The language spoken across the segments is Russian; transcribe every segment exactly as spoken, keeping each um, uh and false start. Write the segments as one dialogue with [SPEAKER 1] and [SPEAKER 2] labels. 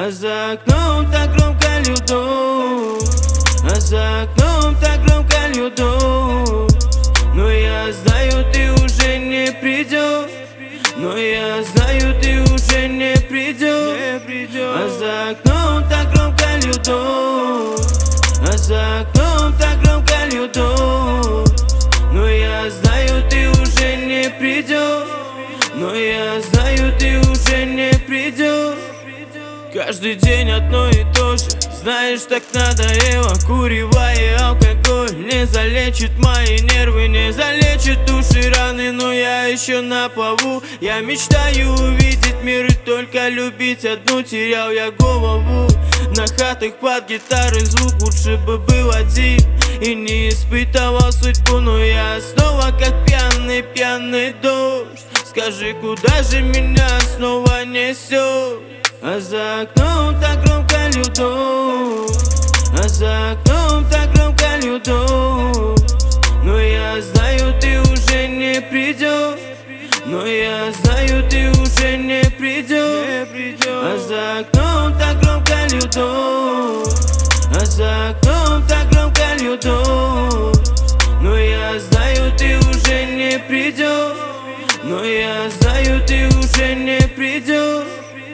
[SPEAKER 1] А за окном так громко льет дождь, а за окном так громко льет дождь. Но я знаю, ты уже не придешь, но я знаю, ты уже не придешь. А за окном так громко льет дождь, а за окном так громко льет дождь. Но я знаю, ты уже не придешь, но я знаю, ты уже не придешь. Каждый день одно и то же, знаешь, так надоело. Курево и алкоголь не залечит мои нервы, не залечит души раны. Но я еще на плаву, я мечтаю увидеть мир и только любить одну. Терял я голову на хатах под гитары, звук лучше бы был один и не испытывал судьбу. Но я снова как пьяный, пьяный дождь. Скажи, куда же меня снова несет? А за окном так громко льет дождь, а за окном так громко льет дождь. Но я знаю, ты уже не придешь, но я знаю, ты уже не придешь. А за окном так громко льет дождь, а за окном так громко льет дождь. Но я знаю, ты уже не придешь, но я знаю, ты уже не придешь.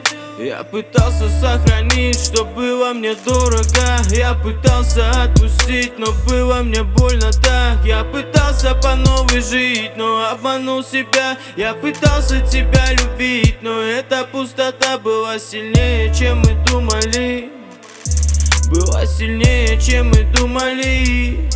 [SPEAKER 1] Я пытался сохранить, что было мне дорого. Я пытался отпустить, но было мне больно так. Я пытался по новой жить, но обманул себя. Я пытался тебя любить, но эта пустота была сильнее, чем мы думали. Была сильнее, чем мы думали.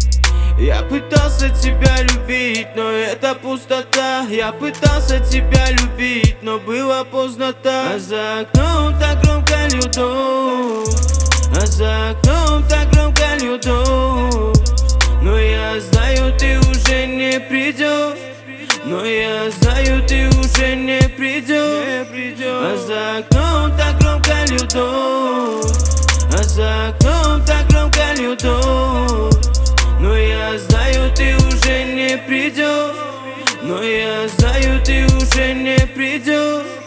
[SPEAKER 1] Я пытался тебя любить, но это пустота. Я пытался тебя любить, но было поздно так. А за окном так громко льет дождь, а за окном так громко льет дождь. Но я знаю, ты уже не придешь, но я знаю, ты уже не придешь. А за окном так громко льет дождь, а за окном так громко льет дождь. Но я знаю, ты уже не придешь, но я знаю, ты уже не придешь.